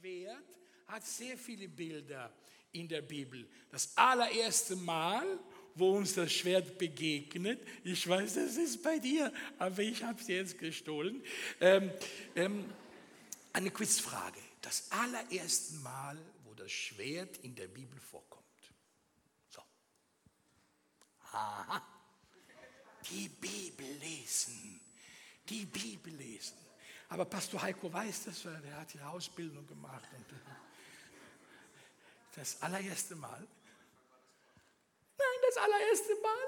Schwert hat sehr viele Bilder in der Bibel. Das allererste Mal, wo uns das Schwert begegnet, ich weiß, das ist bei dir, aber ich habe es jetzt gestohlen. Eine Quizfrage. Das allererste Mal, wo das Schwert in der Bibel vorkommt. So. Aha. Die Bibel lesen. Die Bibel lesen. Aber Pastor Heiko weiß das, weil er hat die Ausbildung gemacht. Und das allererste Mal. Nein, das allererste Mal.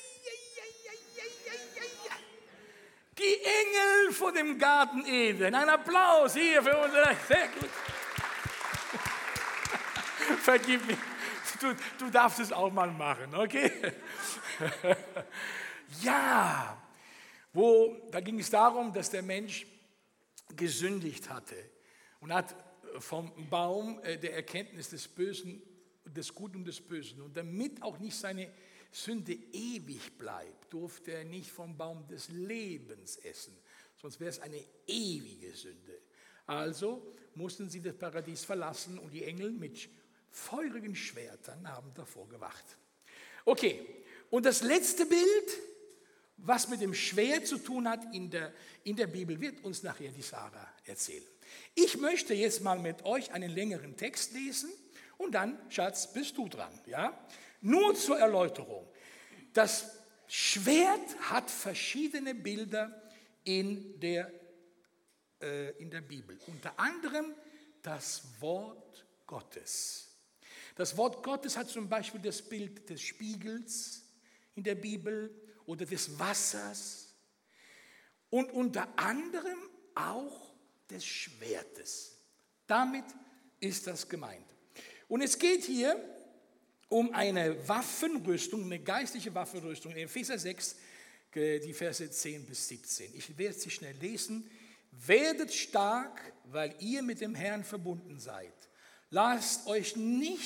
Die Engel vor dem Garten Eden. Ein Applaus hier für unsere. Sehr gut. Vergib mir. Du darfst es auch mal machen, okay? Ja. Da ging es darum, dass der Mensch gesündigt hatte und hat vom Baum der Erkenntnis des Bösen, des Guten und des Bösen. Und damit auch nicht seine Sünde ewig bleibt, durfte er nicht vom Baum des Lebens essen, sonst wäre es eine ewige Sünde. Also mussten sie das Paradies verlassen und die Engel mit feurigen Schwertern haben davor gewacht. Okay, und das letzte Bild, was mit dem Schwert zu tun hat in der Bibel, wird uns nachher die Sarah erzählen. Ich möchte jetzt mal mit euch einen längeren Text lesen und dann, Schatz, bist du dran. Ja? Nur zur Erläuterung. Das Schwert hat verschiedene Bilder in der Bibel. Unter anderem das Wort Gottes. Das Wort Gottes hat zum Beispiel das Bild des Spiegels in der Bibel oder des Wassers und unter anderem auch des Schwertes. Damit ist das gemeint. Und es geht hier um eine Waffenrüstung, eine geistliche Waffenrüstung. In Epheser 6, die Verse 10 bis 17. Ich werde sie schnell lesen. Werdet stark, weil ihr mit dem Herrn verbunden seid. Lasst euch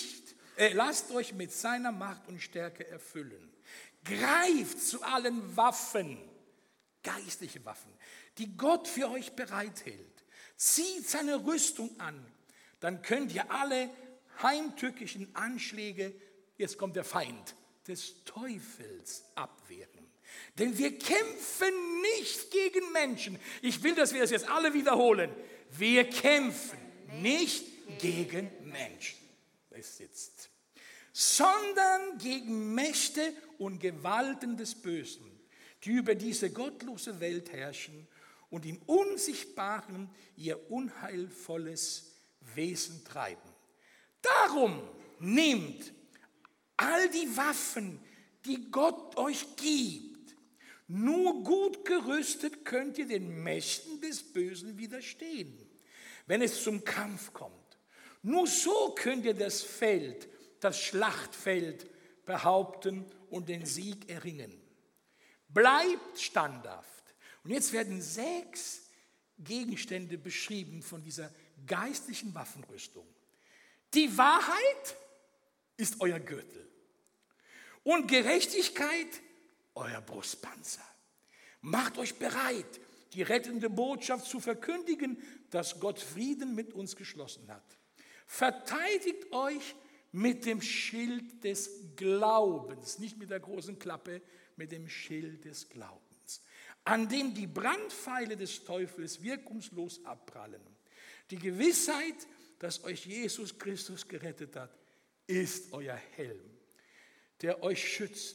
mit seiner Macht und Stärke erfüllen. Greift zu allen Waffen, geistliche Waffen, die Gott für euch bereithält. Zieht seine Rüstung an, dann könnt ihr alle heimtückischen Anschläge, jetzt kommt der Feind, des Teufels abwehren. Denn wir kämpfen nicht gegen Menschen. Ich will, dass wir das jetzt alle wiederholen. Wir kämpfen nicht gegen Menschen. Das sitzt. Sondern gegen Mächte und Gewalten des Bösen, die über diese gottlose Welt herrschen und im Unsichtbaren ihr unheilvolles Wesen treiben. Darum nehmt all die Waffen, die Gott euch gibt. Nur gut gerüstet könnt ihr den Mächten des Bösen widerstehen, wenn es zum Kampf kommt. Nur so könnt ihr das Schlachtfeld behaupten und den Sieg erringen. Bleibt standhaft. Und jetzt werden 6 Gegenstände beschrieben von dieser geistlichen Waffenrüstung. Die Wahrheit ist euer Gürtel und Gerechtigkeit euer Brustpanzer. Macht euch bereit, die rettende Botschaft zu verkündigen, dass Gott Frieden mit uns geschlossen hat. Verteidigt euch mit dem Schild des Glaubens, nicht mit der großen Klappe, mit dem Schild des Glaubens, an dem die Brandpfeile des Teufels wirkungslos abprallen. Die Gewissheit, dass euch Jesus Christus gerettet hat, ist euer Helm, der euch schützt.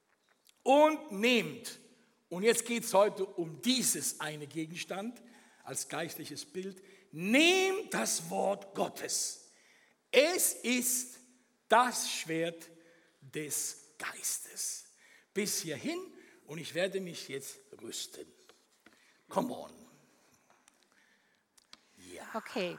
Und nehmt, und jetzt geht es heute um dieses eine Gegenstand als geistliches Bild, nehmt das Wort Gottes. Es ist das Schwert des Geistes. Bis hierhin, und ich werde mich jetzt rüsten. Come on. Ja. Okay.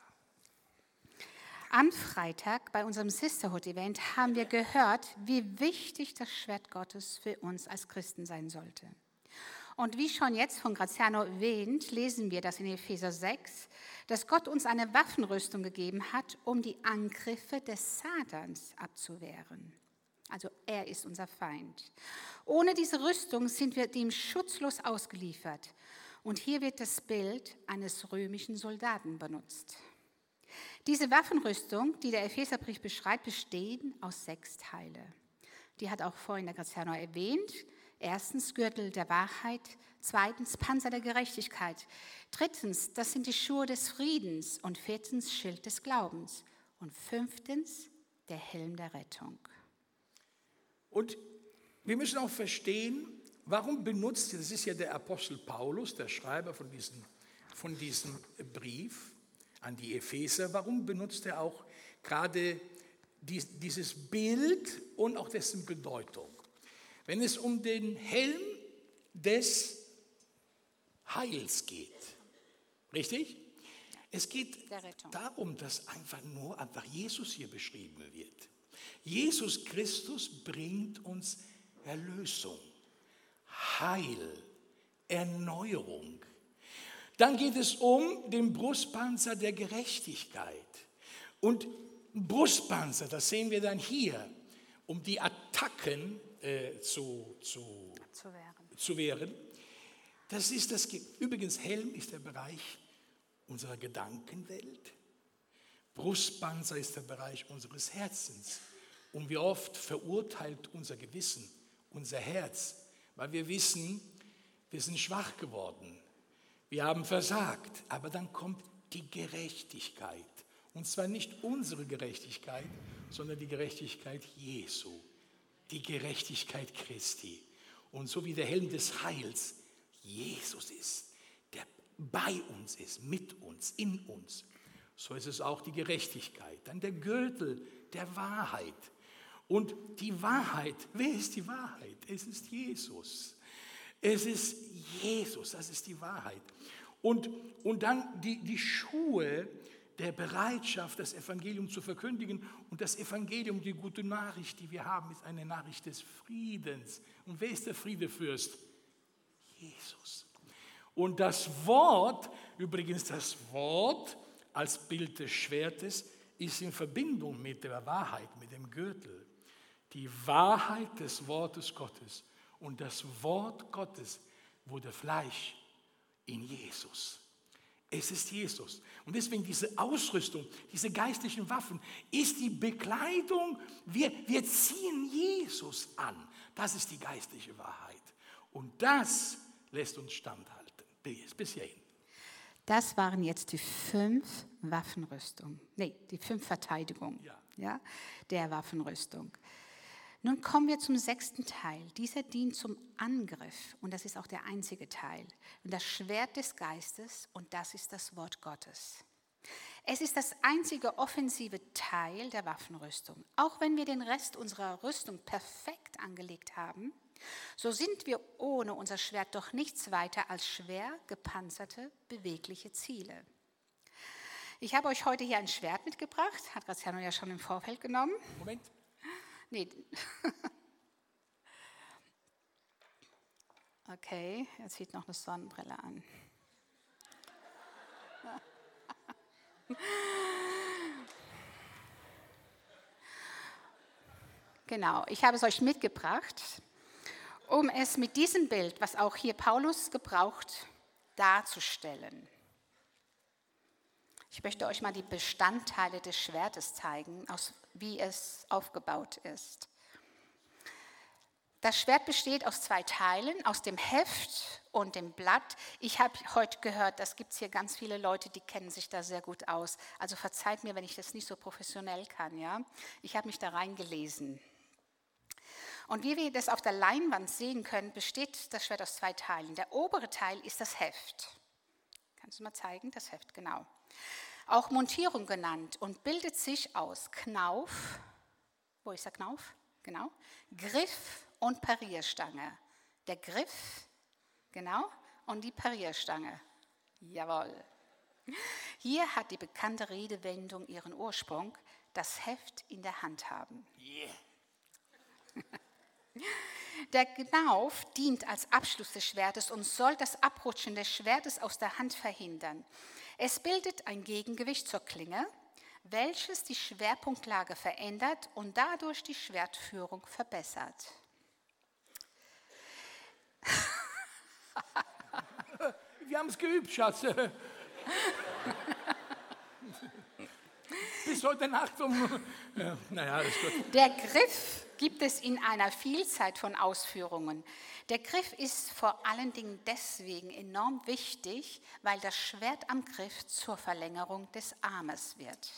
Am Freitag bei unserem Sisterhood-Event haben wir gehört, wie wichtig das Schwert Gottes für uns als Christen sein sollte. Und wie schon jetzt von Graziano erwähnt, lesen wir das in Epheser 6, dass Gott uns eine Waffenrüstung gegeben hat, um die Angriffe des Satans abzuwehren. Also er ist unser Feind. Ohne diese Rüstung sind wir dem schutzlos ausgeliefert. Und hier wird das Bild eines römischen Soldaten benutzt. Diese Waffenrüstung, die der Epheserbrief beschreibt, bestehen aus 6 Teile. Die hat auch vorhin der Graziano erwähnt. 1. Gürtel der Wahrheit, 2. Panzer der Gerechtigkeit, 3. das sind die Schuhe des Friedens und 4. Schild des Glaubens und 5. der Helm der Rettung. Und wir müssen auch verstehen, warum benutzt, das ist ja der Apostel Paulus, der Schreiber von diesem Brief an die Epheser, warum benutzt er auch gerade dieses Bild und auch dessen Bedeutung? Wenn es um den Helm des Heils geht, richtig? Es geht darum, dass einfach Jesus hier beschrieben wird. Jesus Christus bringt uns Erlösung, Heil, Erneuerung. Dann geht es um den Brustpanzer der Gerechtigkeit. Und Brustpanzer, das sehen wir dann hier, um die Attacken zu wehren. Das ist übrigens, Helm ist der Bereich unserer Gedankenwelt. Brustpanzer ist der Bereich unseres Herzens. Und wie oft verurteilt unser Gewissen, unser Herz, weil wir wissen, wir sind schwach geworden. Wir haben versagt. Aber dann kommt die Gerechtigkeit. Und zwar nicht unsere Gerechtigkeit, sondern die Gerechtigkeit Jesu. Die Gerechtigkeit Christi. Und so wie der Helm des Heils Jesus ist, der bei uns ist, mit uns, in uns, so ist es auch die Gerechtigkeit. Dann der Gürtel der Wahrheit. Und die Wahrheit, wer ist die Wahrheit? Es ist Jesus. Es ist Jesus, das ist die Wahrheit. Und dann die Schuhe der Bereitschaft, das Evangelium zu verkündigen. Und das Evangelium, die gute Nachricht, die wir haben, ist eine Nachricht des Friedens. Und wer ist der Friedefürst? Jesus. Und das Wort, übrigens das Wort als Bild des Schwertes, ist in Verbindung mit der Wahrheit, mit dem Gürtel. Die Wahrheit des Wortes Gottes. Und das Wort Gottes wurde Fleisch in Jesus. Es ist Jesus. Und deswegen diese Ausrüstung, diese geistlichen Waffen, ist die Bekleidung. Wir ziehen Jesus an. Das ist die geistliche Wahrheit. Und das lässt uns standhalten. Bis hierhin. Das waren jetzt die 5 Waffenrüstungen. Die 5 Verteidigungen der Waffenrüstung. Nun kommen wir zum 6. Teil. Dieser dient zum Angriff und das ist auch der einzige Teil. Und das Schwert des Geistes und das ist das Wort Gottes. Es ist das einzige offensive Teil der Waffenrüstung. Auch wenn wir den Rest unserer Rüstung perfekt angelegt haben, so sind wir ohne unser Schwert doch nichts weiter als schwer gepanzerte, bewegliche Ziele. Ich habe euch heute hier ein Schwert mitgebracht, hat Graziano ja schon im Vorfeld genommen. Moment. Nee. Okay, er zieht noch eine Sonnenbrille an. Genau, ich habe es euch mitgebracht, um es mit diesem Bild, was auch hier Paulus gebraucht, darzustellen. Ich möchte euch mal die Bestandteile des Schwertes zeigen, wie es aufgebaut ist. Das Schwert besteht aus 2 Teilen, aus dem Heft und dem Blatt. Ich habe heute gehört, das gibt es hier ganz viele Leute, die kennen sich da sehr gut aus. Also verzeiht mir, wenn ich das nicht so professionell kann. Ja? Ich habe mich da reingelesen. Und wie wir das auf der Leinwand sehen können, besteht das Schwert aus 2 Teilen. Der obere Teil ist das Heft. Kannst du mal zeigen? Das Heft, genau. Auch Montierung genannt und bildet sich aus Knauf, wo ist der Knauf? Genau. Griff und Parierstange. Der Griff, genau, und die Parierstange. Jawohl. Hier hat die bekannte Redewendung ihren Ursprung, das Heft in der Hand haben. Yeah. Der Knauf dient als Abschluss des Schwertes und soll das Abrutschen des Schwertes aus der Hand verhindern. Es bildet ein Gegengewicht zur Klinge, welches die Schwerpunktlage verändert und dadurch die Schwertführung verbessert. Wir haben es geübt, Schatz. bis heute Nacht naja, das ist gut. Der Griff gibt es in einer Vielzahl von Ausführungen. Der Griff ist vor allen Dingen deswegen enorm wichtig, weil das Schwert am Griff zur Verlängerung des Armes wird.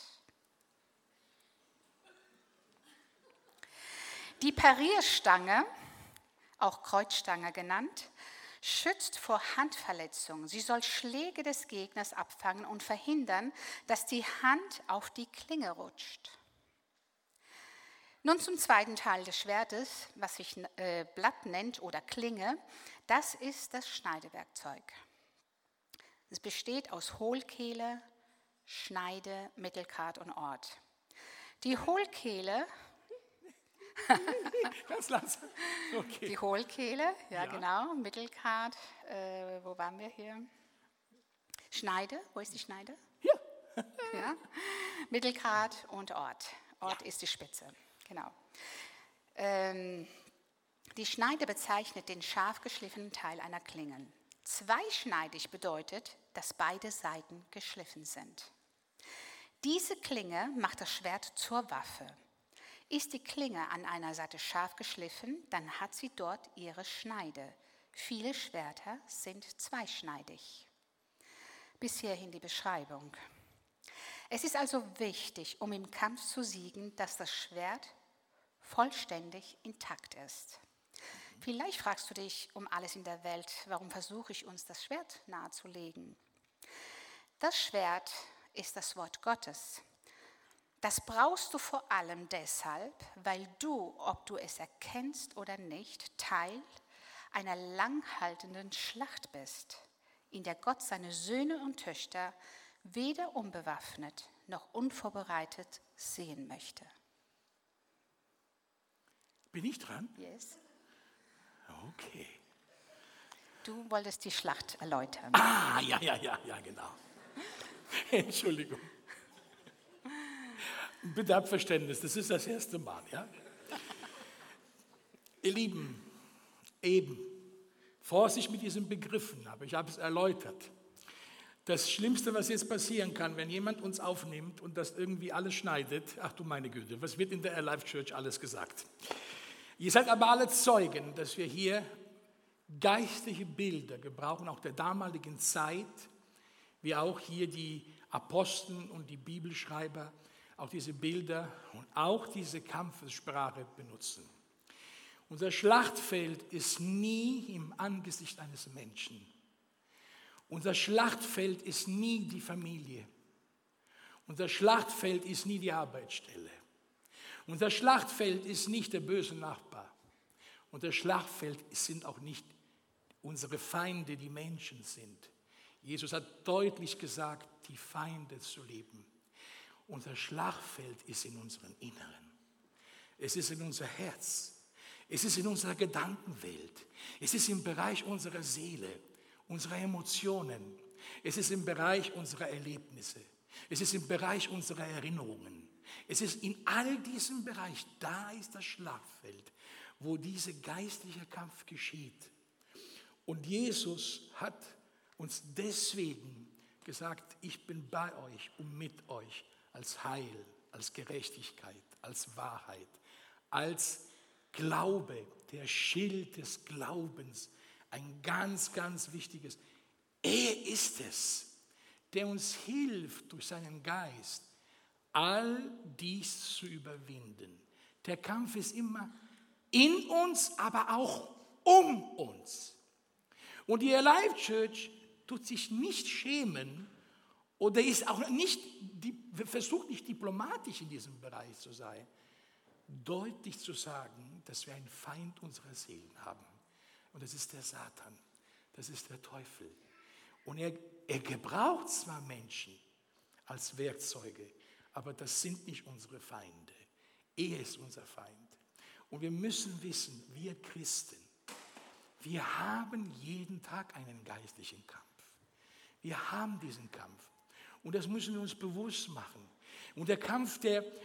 Die Parierstange, auch Kreuzstange genannt, schützt vor Handverletzungen. Sie soll Schläge des Gegners abfangen und verhindern, dass die Hand auf die Klinge rutscht. Nun zum zweiten Teil des Schwertes, was sich Blatt nennt oder Klinge. Das ist das Schneidewerkzeug. Es besteht aus Hohlkehle, Schneide, Mittelgrat und Ort. Die Hohlkehle, Ganz langsam. Okay. die Hohlkehle, ja. Genau, Mittelgrat, wo waren wir hier? Schneide, wo ist die Schneide? Hier. Ja. Mittelgrat und Ort. Ort ist die Spitze, genau. Die Schneide bezeichnet den scharf geschliffenen Teil einer Klinge. Zweischneidig bedeutet, dass beide Seiten geschliffen sind. Diese Klinge macht das Schwert zur Waffe. Ist die Klinge an einer Seite scharf geschliffen, dann hat sie dort ihre Schneide. Viele Schwerter sind zweischneidig. Bis hierhin die Beschreibung. Es ist also wichtig, um im Kampf zu siegen, dass das Schwert vollständig intakt ist. Vielleicht fragst du dich um alles in der Welt, warum versuche ich uns das Schwert nahezulegen? Das Schwert ist das Wort Gottes. Das brauchst du vor allem deshalb, weil du, ob du es erkennst oder nicht, Teil einer langhaltenden Schlacht bist, in der Gott seine Söhne und Töchter weder unbewaffnet noch unvorbereitet sehen möchte. Bin ich dran? Yes. Okay. Du wolltest die Schlacht erläutern. Ja, genau. Entschuldigung. Bitte habt Verständnis, das ist das erste Mal, ja? Ihr Lieben, eben, Vorsicht mit diesen Begriffen, aber ich habe es erläutert. Das Schlimmste, was jetzt passieren kann, wenn jemand uns aufnimmt und das irgendwie alles schneidet, ach du meine Güte, was wird in der Alive Church alles gesagt? Ihr seid aber alle Zeugen, dass wir hier geistliche Bilder gebrauchen, auch der damaligen Zeit, wie auch hier die Apostel und die Bibelschreiber auch diese Bilder und auch diese Kampfessprache benutzen. Unser Schlachtfeld ist nie im Angesicht eines Menschen. Unser Schlachtfeld ist nie die Familie. Unser Schlachtfeld ist nie die Arbeitsstelle. Unser Schlachtfeld ist nicht der böse Nachbar. Unser Schlachtfeld sind auch nicht unsere Feinde, die Menschen sind. Jesus hat deutlich gesagt, die Feinde zu lieben. Unser Schlachtfeld ist in unserem Inneren. Es ist in unser Herz. Es ist in unserer Gedankenwelt. Es ist im Bereich unserer Seele, unserer Emotionen. Es ist im Bereich unserer Erlebnisse. Es ist im Bereich unserer Erinnerungen. Es ist in all diesem Bereich, da ist das Schlachtfeld, wo dieser geistliche Kampf geschieht. Und Jesus hat uns deswegen gesagt, ich bin bei euch und mit euch als Heil, als Gerechtigkeit, als Wahrheit, als Glaube, der Schild des Glaubens, ein ganz, ganz wichtiges. Er ist es, der uns hilft durch seinen Geist, all dies zu überwinden. Der Kampf ist immer in uns, aber auch um uns. Und die Alive Church tut sich nicht schämen oder ist auch nicht, versucht nicht diplomatisch in diesem Bereich zu sein, deutlich zu sagen, dass wir einen Feind unserer Seelen haben. Und das ist der Satan, das ist der Teufel. Und er gebraucht zwar Menschen als Werkzeuge, aber das sind nicht unsere Feinde. Er ist unser Feind. Und wir müssen wissen, wir Christen, wir haben jeden Tag einen geistlichen Kampf. Wir haben diesen Kampf. Und das müssen wir uns bewusst machen. Und der Kampf,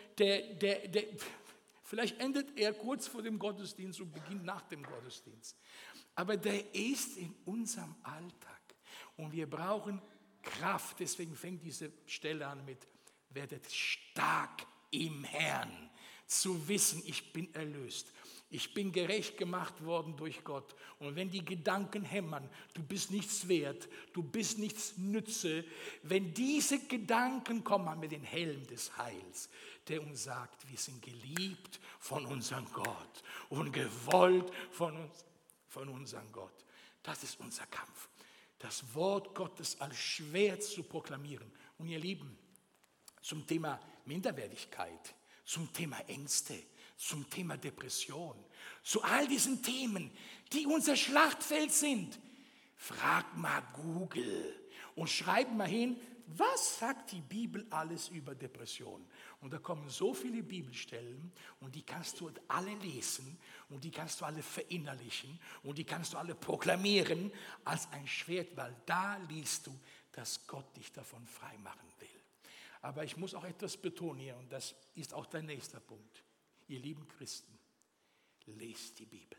vielleicht endet er kurz vor dem Gottesdienst und beginnt nach dem Gottesdienst. Aber der ist in unserem Alltag. Und wir brauchen Kraft. Deswegen fängt diese Stelle an mit werdet stark im Herrn, zu wissen, ich bin erlöst. Ich bin gerecht gemacht worden durch Gott. Und wenn die Gedanken hämmern, du bist nichts wert, du bist nichts nütze, wenn diese Gedanken kommen, haben wir den Helm des Heils, der uns sagt, wir sind geliebt von unserem Gott und gewollt von unserem Gott. Das ist unser Kampf. Das Wort Gottes als Schwert zu proklamieren. Und ihr Lieben, zum Thema Minderwertigkeit, zum Thema Ängste, zum Thema Depression, zu all diesen Themen, die unser Schlachtfeld sind. Frag mal Google und schreib mal hin, was sagt die Bibel alles über Depression? Und da kommen so viele Bibelstellen und die kannst du alle lesen und die kannst du alle verinnerlichen und die kannst du alle proklamieren als ein Schwert, weil da liest du, dass Gott dich davon frei machen will. Aber ich muss auch etwas betonen hier und das ist auch der nächste Punkt. Ihr lieben Christen, lest die Bibel.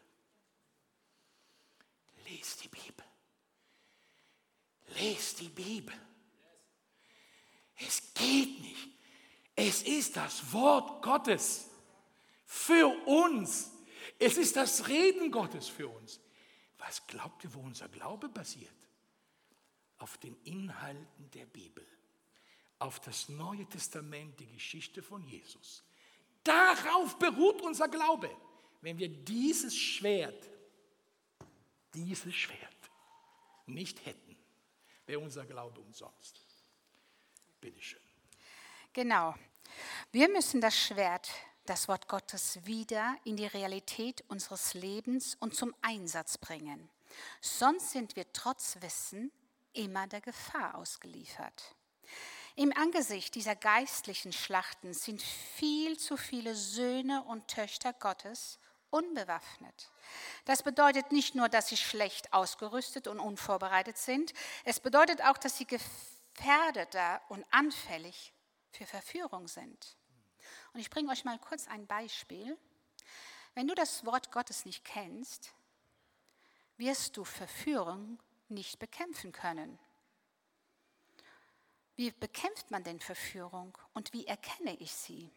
Lest die Bibel. Lest die Bibel. Es geht nicht. Es ist das Wort Gottes für uns. Es ist das Reden Gottes für uns. Was glaubt ihr, wo unser Glaube basiert? Auf den Inhalten der Bibel. Auf das Neue Testament, die Geschichte von Jesus. Darauf beruht unser Glaube. Wenn wir dieses Schwert nicht hätten, wäre unser Glaube umsonst. Bitte schön. Genau. Wir müssen das Schwert, das Wort Gottes, wieder in die Realität unseres Lebens und zum Einsatz bringen. Sonst sind wir trotz Wissen immer der Gefahr ausgeliefert. Im Angesicht dieser geistlichen Schlachten sind viel zu viele Söhne und Töchter Gottes unbewaffnet. Das bedeutet nicht nur, dass sie schlecht ausgerüstet und unvorbereitet sind, es bedeutet auch, dass sie gefährdeter und anfällig für Verführung sind. Und ich bringe euch mal kurz ein Beispiel. Wenn du das Wort Gottes nicht kennst, wirst du Verführung nicht bekämpfen können. Wie bekämpft man denn Verführung und wie erkenne ich sie?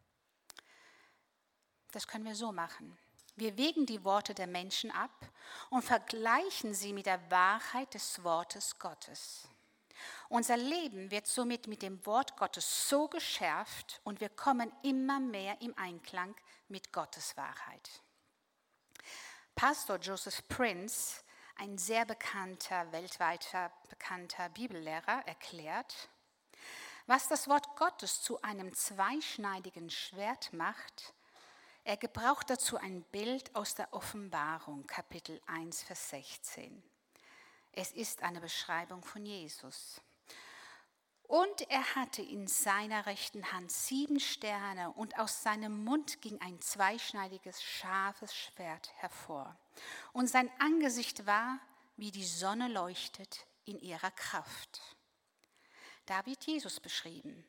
Das können wir so machen. Wir wägen die Worte der Menschen ab und vergleichen sie mit der Wahrheit des Wortes Gottes. Unser Leben wird somit mit dem Wort Gottes so geschärft und wir kommen immer mehr im Einklang mit Gottes Wahrheit. Pastor Joseph Prince, ein sehr bekannter, weltweit bekannter Bibellehrer, erklärt, was das Wort Gottes zu einem zweischneidigen Schwert macht. Er gebraucht dazu ein Bild aus der Offenbarung, Kapitel 1, Vers 16. Es ist eine Beschreibung von Jesus. Und er hatte in seiner rechten Hand 7 Sterne und aus seinem Mund ging ein zweischneidiges, scharfes Schwert hervor. Und sein Angesicht war, wie die Sonne leuchtet in ihrer Kraft. Da wird Jesus beschrieben,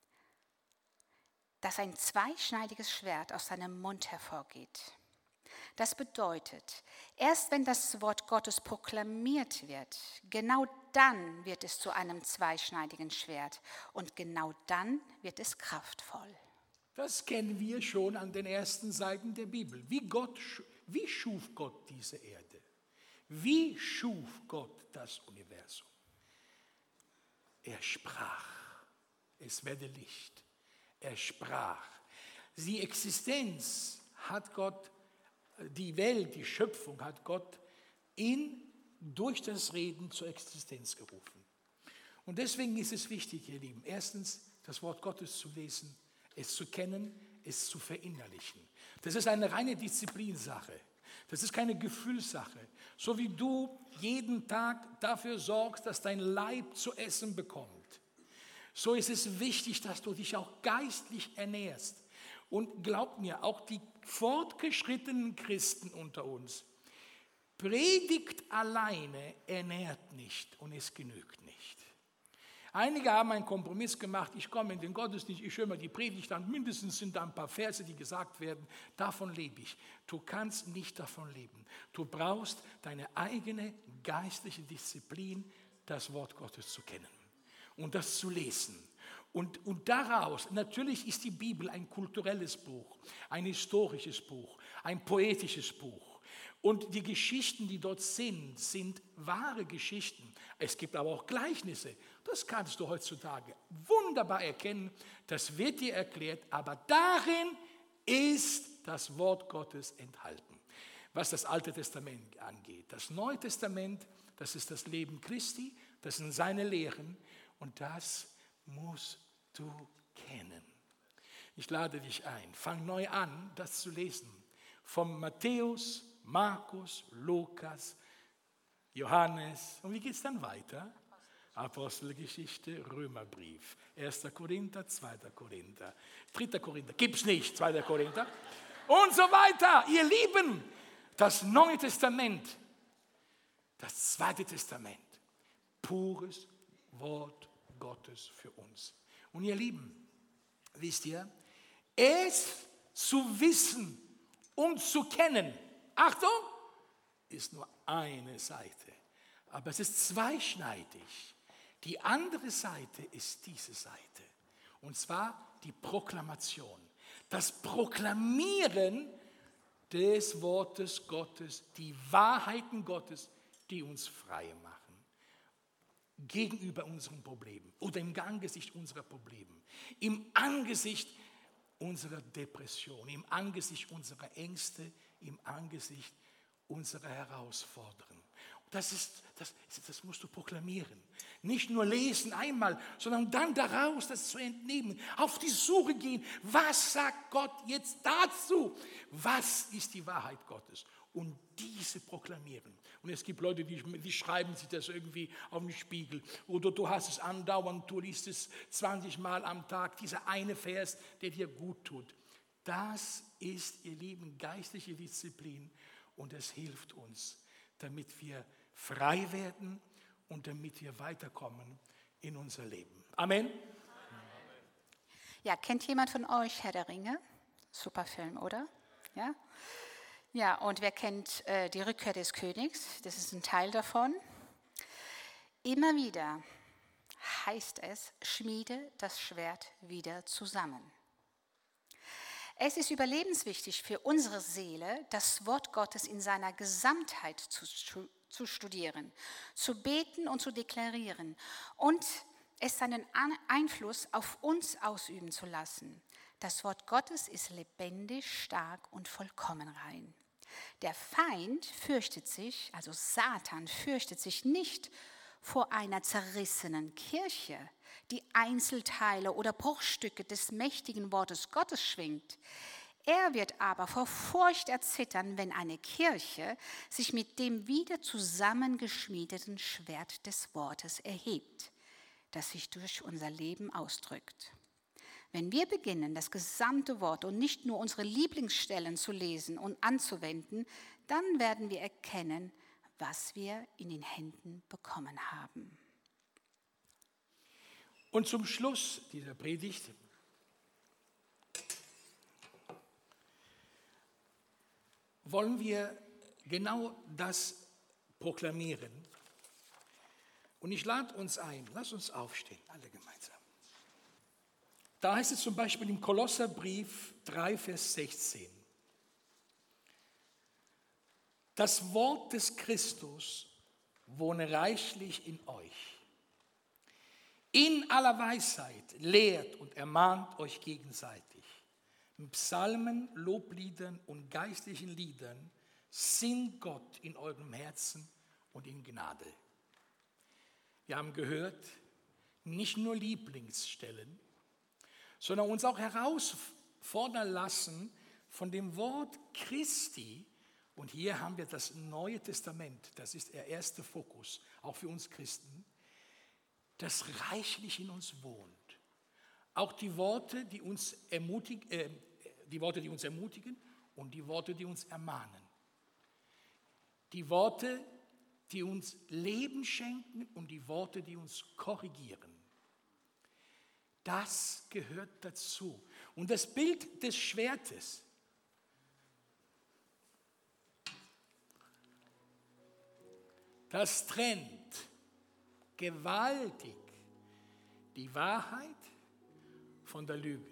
dass ein zweischneidiges Schwert aus seinem Mund hervorgeht. Das bedeutet, erst wenn das Wort Gottes proklamiert wird, genau dann wird es zu einem zweischneidigen Schwert und genau dann wird es kraftvoll. Das kennen wir schon an den ersten Seiten der Bibel. Wie schuf Gott diese Erde? Wie schuf Gott das Universum? Er sprach, es werde Licht. Er sprach. Die Existenz hat Gott, die Welt, die Schöpfung hat Gott durch das Reden zur Existenz gerufen. Und deswegen ist es wichtig, ihr Lieben, erstens das Wort Gottes zu lesen, es zu kennen, es zu verinnerlichen. Das ist eine reine Disziplinsache. Das ist keine Gefühlssache. So wie du jeden Tag dafür sorgst, dass dein Leib zu essen bekommt, so ist es wichtig, dass du dich auch geistlich ernährst. Und glaubt mir, auch die fortgeschrittenen Christen unter uns, Predigt alleine ernährt nicht und es genügt nicht. Einige haben einen Kompromiss gemacht, ich komme in den Gottesdienst, ich höre mir die Predigt an, mindestens sind da ein paar Verse, die gesagt werden, davon lebe ich. Du kannst nicht davon leben. Du brauchst deine eigene geistliche Disziplin, das Wort Gottes zu kennen und das zu lesen Und daraus, natürlich ist die Bibel ein kulturelles Buch, ein historisches Buch, ein poetisches Buch. Und die Geschichten, die dort sind wahre Geschichten. Es gibt aber auch Gleichnisse. Das kannst du heutzutage wunderbar erkennen. Das wird dir erklärt, aber darin ist das Wort Gottes enthalten. Was das Alte Testament angeht. Das Neue Testament, das ist das Leben Christi, das sind seine Lehren und das musst du kennen. Ich lade dich ein, fang neu an, das zu lesen. Vom Matthäus, Markus, Lukas, Johannes. Und wie geht es dann weiter? Apostelgeschichte, Römerbrief, 1. Korinther, 2. Korinther, 3. Korinther, gibt's nicht, 2. Korinther und so weiter. Ihr Lieben, das Neue Testament, das Zweite Testament, pures Wort Gottes für uns. Und ihr Lieben, wisst ihr, es zu wissen und zu kennen, Achtung, ist nur eine Seite, aber es ist zweischneidig. Die andere Seite ist diese Seite, und zwar die Proklamation, das Proklamieren des Wortes Gottes, die Wahrheiten Gottes, die uns frei machen gegenüber unseren Problemen oder im Angesicht unserer Probleme, im Angesicht unserer Depression, im Angesicht unserer Ängste, im Angesicht unserer Herausforderungen. Das musst du proklamieren. Nicht nur lesen einmal, sondern dann daraus das zu entnehmen. Auf die Suche gehen. Was sagt Gott jetzt dazu? Was ist die Wahrheit Gottes? Und diese proklamieren. Und es gibt Leute, die schreiben sich das irgendwie auf den Spiegel. Oder du hast es andauernd, du liest es 20 Mal am Tag. Dieser eine Vers, der dir gut tut. Das ist, ihr Lieben, geistliche Disziplin. Und es hilft uns, damit wir frei werden und damit wir weiterkommen in unser Leben. Amen. Ja, kennt jemand von euch Herr der Ringe? Super Film, oder? Ja? Ja, und wer kennt die Rückkehr des Königs? Das ist ein Teil davon. Immer wieder heißt es, schmiede das Schwert wieder zusammen. Es ist überlebenswichtig für unsere Seele, das Wort Gottes in seiner Gesamtheit zu studieren, zu beten und zu deklarieren und es seinen Einfluss auf uns ausüben zu lassen. Das Wort Gottes ist lebendig, stark und vollkommen rein. Der Feind fürchtet sich, also Satan fürchtet sich nicht vor einer zerrissenen Kirche, die Einzelteile oder Bruchstücke des mächtigen Wortes Gottes schwingt. Er wird aber vor Furcht erzittern, wenn eine Kirche sich mit dem wieder zusammengeschmiedeten Schwert des Wortes erhebt, das sich durch unser Leben ausdrückt. Wenn wir beginnen, das gesamte Wort und nicht nur unsere Lieblingsstellen zu lesen und anzuwenden, dann werden wir erkennen, was wir in den Händen bekommen haben. Und zum Schluss dieser Predigt wollen wir genau das proklamieren. Und ich lade uns ein, lass uns aufstehen, alle gemeinsam. Da heißt es zum Beispiel im Kolosserbrief 3, Vers 16. Das Wort des Christus wohne reichlich in euch. In aller Weisheit lehrt und ermahnt euch gegenseitig. Mit Psalmen, Lobliedern und geistlichen Liedern singt Gott in eurem Herzen und in Gnade. Wir haben gehört, nicht nur Lieblingsstellen, sondern uns auch herausfordern lassen von dem Wort Christi. Und hier haben wir das Neue Testament, das ist der erste Fokus, auch für uns Christen, das reichlich in uns wohnt. Auch die Worte, die uns ermutigen und die Worte, die uns ermahnen. Die Worte, die uns Leben schenken und die Worte, die uns korrigieren. Das gehört dazu. Und das Bild des Schwertes, das trennt gewaltig die Wahrheit von der Lüge.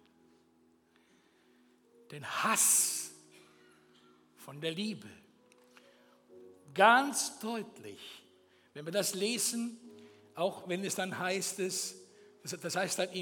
Den Hass von der Liebe. Ganz deutlich, wenn wir das lesen, auch wenn es dann heißt, das heißt dann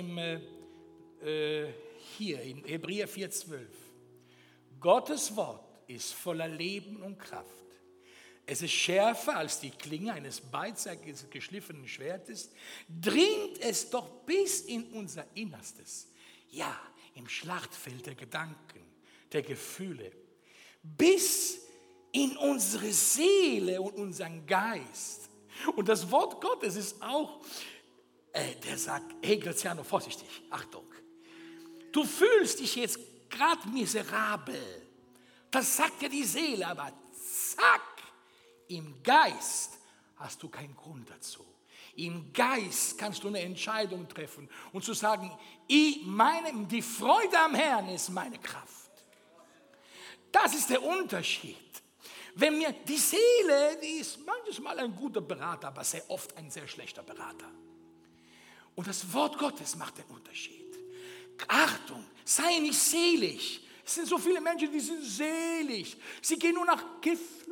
hier in Hebräer 4,12, Gottes Wort ist voller Leben und Kraft. Es ist schärfer als die Klinge eines beidseitigen geschliffenen Schwertes, dringt es doch bis in unser Innerstes, ja, im Schlachtfeld der Gedanken, der Gefühle, bis in unsere Seele und unseren Geist. Und das Wort Gottes ist auch, der sagt, hey Graziano, vorsichtig, Achtung, du fühlst dich jetzt gerade miserabel. Das sagt ja die Seele, aber zack, im Geist hast du keinen Grund dazu. Im Geist kannst du eine Entscheidung treffen und zu sagen, die Freude am Herrn ist meine Kraft. Das ist der Unterschied. Wenn mir die Seele, die ist manches Mal ein guter Berater, aber sehr oft ein sehr schlechter Berater. Und das Wort Gottes macht den Unterschied. Achtung, sei nicht selig. Es sind so viele Menschen, die sind selig. Sie gehen nur nach Gefühl.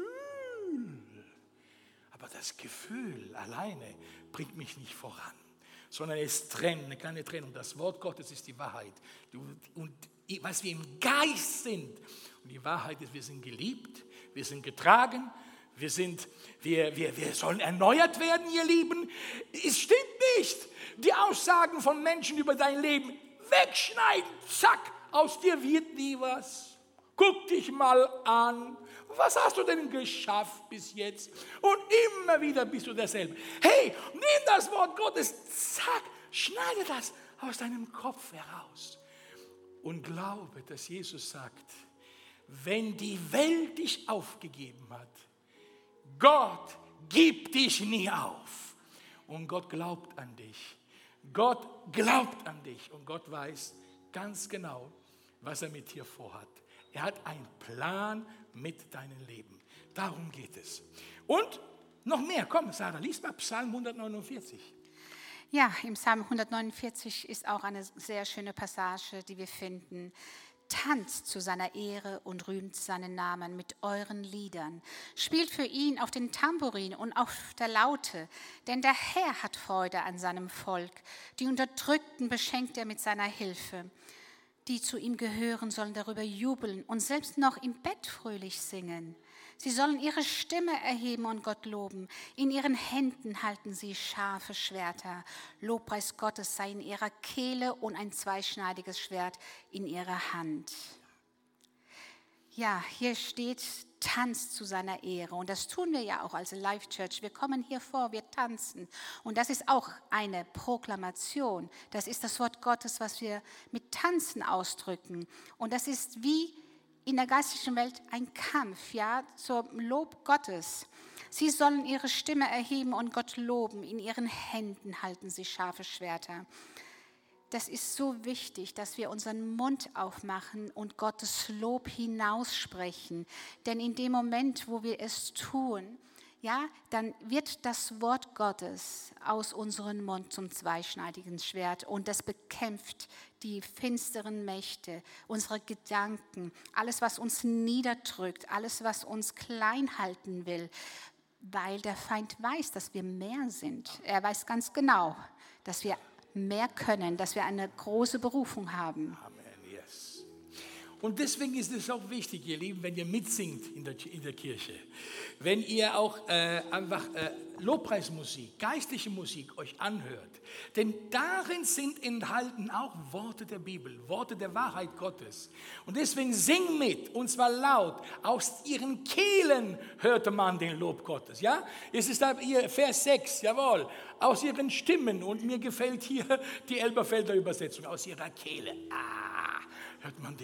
Aber das Gefühl alleine bringt mich nicht voran, sondern es ist eine kleine Trennung. Das Wort Gottes ist die Wahrheit. Und was wir im Geist sind, und die Wahrheit ist, wir sind geliebt, wir sind getragen, wir sollen erneuert werden, ihr Lieben. Es stimmt nicht. Die Aussagen von Menschen über dein Leben wegschneiden, zack, aus dir wird nie was. Guck dich mal an. Was hast du denn geschafft bis jetzt? Und immer wieder bist du derselbe. Hey, nimm das Wort Gottes, zack, schneide das aus deinem Kopf heraus. Und glaube, dass Jesus sagt, wenn die Welt dich aufgegeben hat, Gott gibt dich nie auf. Und Gott glaubt an dich. Gott glaubt an dich und Gott weiß ganz genau, was er mit dir vorhat. Er hat einen Plan mit deinem Leben. Darum geht es. Und noch mehr. Komm, Sarah, lies mal Psalm 149. Ja, im Psalm 149 ist auch eine sehr schöne Passage, die wir finden. Tanzt zu seiner Ehre und rühmt seinen Namen mit euren Liedern. Spielt für ihn auf den Tambourin und auf der Laute, denn der Herr hat Freude an seinem Volk. Die Unterdrückten beschenkt er mit seiner Hilfe. Die zu ihm gehören, sollen darüber jubeln und selbst noch im Bett fröhlich singen. Sie sollen ihre Stimme erheben und Gott loben. In ihren Händen halten sie scharfe Schwerter. Lobpreis Gottes sei in ihrer Kehle und ein zweischneidiges Schwert in ihrer Hand. Ja, hier steht, tanzt zu seiner Ehre. Und das tun wir ja auch als Life Church. Wir kommen hier vor, wir tanzen. Und das ist auch eine Proklamation. Das ist das Wort Gottes, was wir mit Tanzen ausdrücken. Und das ist wie in der geistlichen Welt ein Kampf, ja, zum Lob Gottes. Sie sollen ihre Stimme erheben und Gott loben. In ihren Händen halten sie scharfe Schwerter. Das ist so wichtig, dass wir unseren Mund aufmachen und Gottes Lob hinaussprechen. Denn in dem Moment, wo wir es tun, ja, dann wird das Wort Gottes aus unserem Mund zum zweischneidigen Schwert und das bekämpft die finsteren Mächte, unsere Gedanken, alles, was uns niederdrückt, alles, was uns klein halten will, weil der Feind weiß, dass wir mehr sind. Er weiß ganz genau, dass wir mehr können, dass wir eine große Berufung haben. Amen, yes. Und deswegen ist es auch wichtig, ihr Lieben, wenn ihr mitsingt in der Kirche, wenn ihr auch einfach Lobpreismusik, geistliche Musik euch anhört, denn darin sind enthalten auch Worte der Bibel, Worte der Wahrheit Gottes. Und deswegen sing mit, und zwar laut. Aus ihren Kehlen hörte man den Lob Gottes. Ja? Es ist da hier Vers 6, jawohl. Aus ihren Stimmen, und mir gefällt hier die Elberfelder Übersetzung, aus ihrer Kehle. Hört man den Lob Gottes.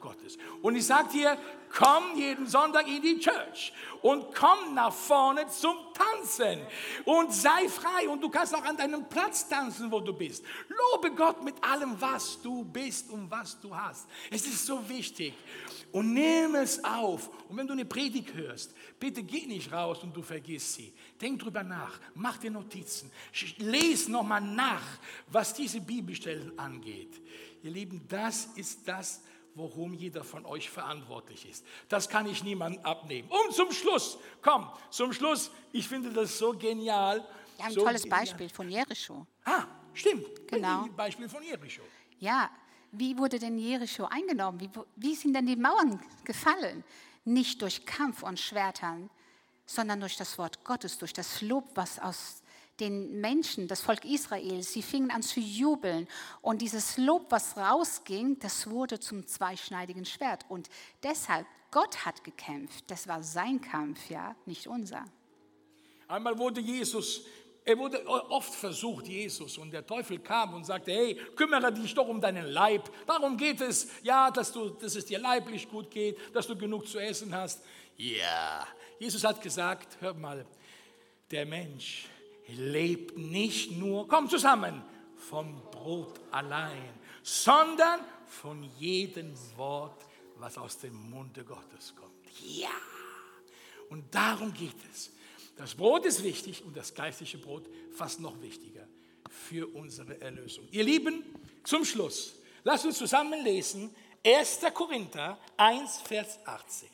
Gottes. Und ich sage dir, komm jeden Sonntag in die Church und komm nach vorne zum Tanzen und sei frei. Und du kannst auch an deinem Platz tanzen, wo du bist. Lobe Gott mit allem, was du bist und was du hast. Es ist so wichtig. Und nimm es auf. Und wenn du eine Predigt hörst, bitte geh nicht raus und du vergisst sie. Denk drüber nach, mach dir Notizen, lese nochmal nach, was diese Bibelstellen angeht. Ihr Lieben, das ist das, worum jeder von euch verantwortlich ist. Das kann ich niemandem abnehmen. Und zum Schluss, ich finde das so genial. Wir haben ein so tolles genial. Beispiel von Jericho. Stimmt. Genau. Ein Beispiel von Jericho. Ja, wie wurde denn Jericho eingenommen? Wie sind denn die Mauern gefallen? Nicht durch Kampf und Schwertern, sondern durch das Wort Gottes, durch das Lob, was aus den Menschen, das Volk Israels, sie fingen an zu jubeln. Und dieses Lob, was rausging, das wurde zum zweischneidigen Schwert. Und deshalb, Gott hat gekämpft. Das war sein Kampf, ja, nicht unser. Einmal wurde oft versucht, Jesus, und der Teufel kam und sagte, hey, kümmere dich doch um deinen Leib. Darum geht es, ja, dass es dir leiblich gut geht, dass du genug zu essen hast. Ja, Jesus hat gesagt, hör mal, der Mensch lebt nicht nur, komm zusammen, vom Brot allein, sondern von jedem Wort, was aus dem Munde Gottes kommt. Ja, und darum geht es. Das Brot ist wichtig und das geistliche Brot fast noch wichtiger für unsere Erlösung. Ihr Lieben, zum Schluss, lasst uns zusammen lesen 1. Korinther 1, Vers 18.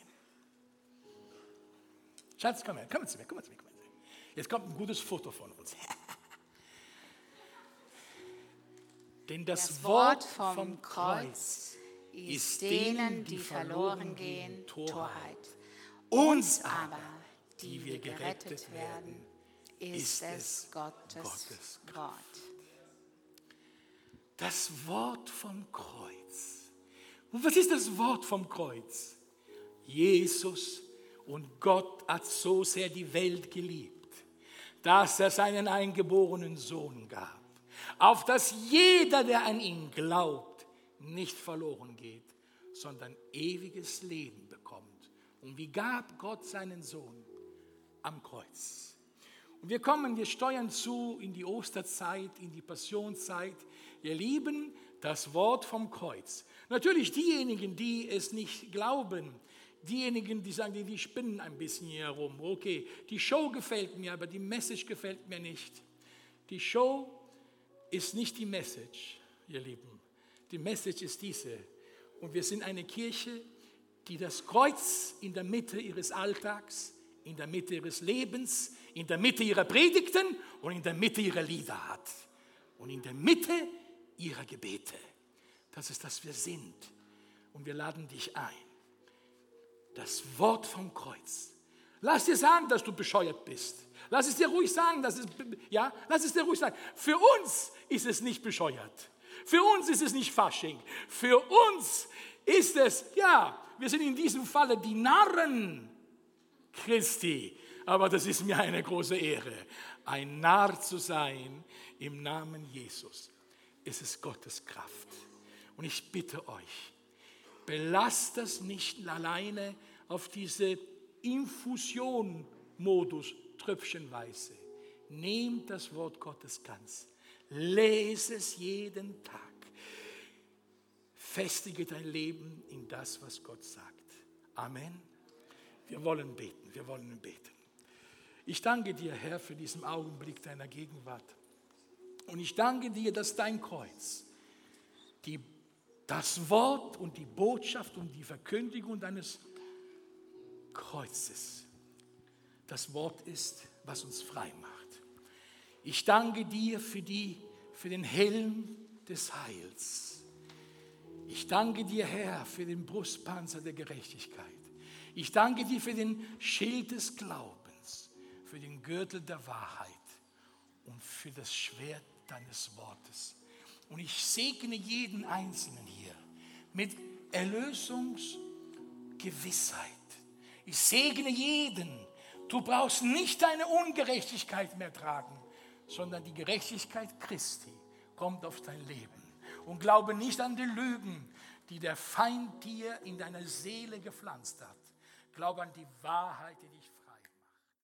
Schatz, komm zu mir. Jetzt kommt ein gutes Foto von uns. Denn das Wort vom Kreuz ist denen, die verloren gehen, Torheit. Uns aber, die wir gerettet werden, ist es Gottes Wort. Das Wort vom Kreuz. Und was ist das Wort vom Kreuz? Jesus und Gott hat so sehr die Welt geliebt, dass er seinen eingeborenen Sohn gab, auf dass jeder, der an ihn glaubt, nicht verloren geht, sondern ewiges Leben bekommt. Und wie gab Gott seinen Sohn? Am Kreuz. Und wir steuern zu in die Osterzeit, in die Passionszeit. Ihr Lieben, das Wort vom Kreuz. Natürlich diejenigen, die es nicht glauben, diejenigen, die sagen, die spinnen ein bisschen hier herum. Okay, die Show gefällt mir, aber die Message gefällt mir nicht. Die Show ist nicht die Message, ihr Lieben. Die Message ist diese. Und wir sind eine Kirche, die das Kreuz in der Mitte ihres Alltags, in der Mitte ihres Lebens, in der Mitte ihrer Predigten und in der Mitte ihrer Lieder hat. Und in der Mitte ihrer Gebete. Das ist, dass wir sind. Und wir laden dich ein. Das Wort vom Kreuz. Lass dir sagen, dass du bescheuert bist. Lass es dir ruhig sagen. Lass es dir ruhig sagen. Für uns ist es nicht bescheuert. Für uns ist es nicht Fasching. Für uns ist es, wir sind in diesem Falle die Narren Christi. Aber das ist mir eine große Ehre, ein Narr zu sein im Namen Jesus. Es ist Gottes Kraft. Und ich bitte euch, belasst das nicht alleine auf diese Infusion-Modus, tröpfchenweise. Nehmt das Wort Gottes ganz. Lese es jeden Tag. Festige dein Leben in das, was Gott sagt. Amen. Wir wollen beten. Ich danke dir, Herr, für diesen Augenblick deiner Gegenwart. Und ich danke dir, dass dein Kreuz, das Wort und die Botschaft und die Verkündigung deines Kreuzes, das Wort ist, was uns frei macht. Ich danke dir für den Helm des Heils. Ich danke dir, Herr, für den Brustpanzer der Gerechtigkeit. Ich danke dir für den Schild des Glaubens, für den Gürtel der Wahrheit und für das Schwert deines Wortes. Und ich segne jeden Einzelnen hier mit Erlösungsgewissheit. Ich segne jeden. Du brauchst nicht deine Ungerechtigkeit mehr tragen, sondern die Gerechtigkeit Christi kommt auf dein Leben. Und glaube nicht an die Lügen, die der Feind dir in deine Seele gepflanzt hat. Glaube an die Wahrheit, die dich